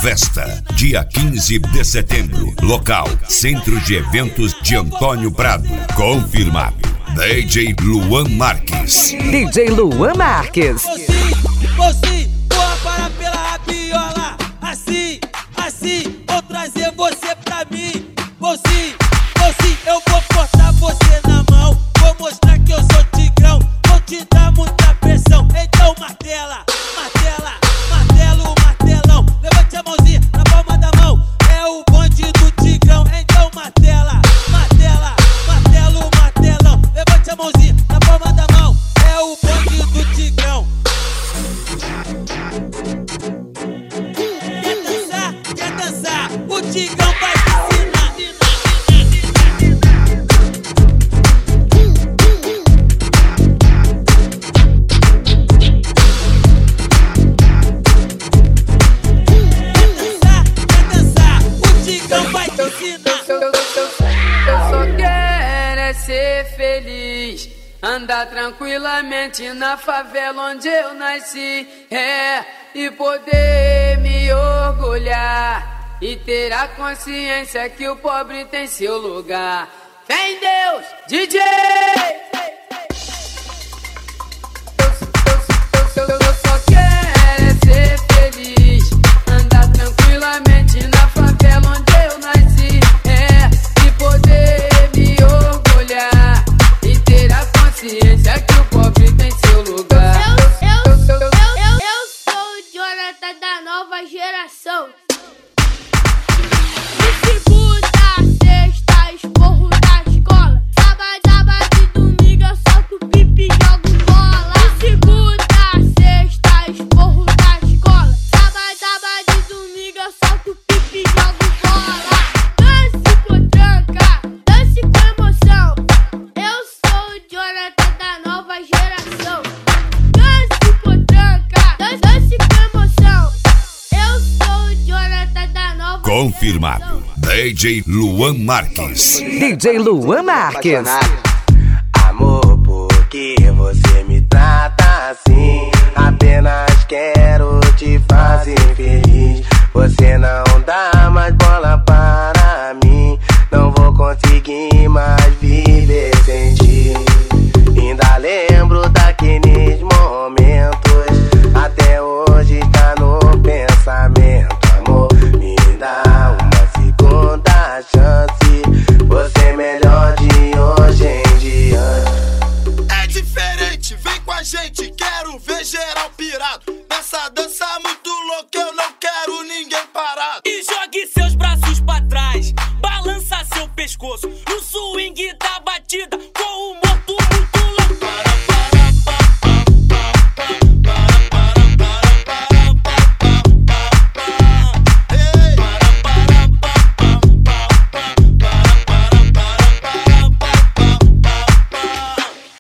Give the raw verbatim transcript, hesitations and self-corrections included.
Festa, dia quinze de setembro. Local, Centro de Eventos de Antônio Prado. Confirmado. D J Luan Marques. D J Luan Marques. Você, você, vou parar pela rabiola. Assim, assim, vou trazer você pra mim. Você, você, eu vou cortar você na mão. Vou mostrar que eu sou tigrão. Vou te dar muita pressão. Então martela, martela, martelo, martelão. Levante a mãozinha na palma da mão. É o bonde do tigrão. Então martela, martela, martelo, martelão. Levante a mãozinha na palma da mão. É o bonde do tigrão. Quer dançar? Quer dançar? O tigrão vai te ensinar. Ser feliz, andar tranquilamente na favela onde eu nasci, é, e poder me orgulhar e ter a consciência que o pobre tem seu lugar. Fé em Deus, D J! Eu, eu, eu, eu só quero é ser feliz, andar tranquilamente na favela onde eu nasci, é, e poder me orgulhar e ter a consciência que o pobre tem seu lugar. Eu, eu, eu, eu, eu, eu sou o Jonathan da nova geração. De segunda a sexta, esporro da escola. Sábado, sábado e domingo eu solto pipi e jogo bola. De segunda a sexta, esporro da escola. Sábado, sábado e domingo eu solto pipi e jogo bola. Dance com tranca, dance com emoção. Eu sou o Jonathan da nova geração. Dance com tranca, dance, dance com emoção. Eu sou o Jonathan da nova Confirmado. geração. D J Luan Marques. D J Luan Marques. Amor, por que você me trata assim? Apenas quero te fazer feliz. Você não dá mais bola para mim. Não vou conseguir mais viver sem ti. Ainda lembro daqueles momentos. Até hoje tá no pensamento. Amor, me dá uma segunda chance. Você é melhor de hoje em diante. É diferente, vem com a gente, quero ver geral pirado. Nessa dança muito louca, eu não quero ninguém parado. E jogue seus braços pra trás, balança seu pescoço no swing da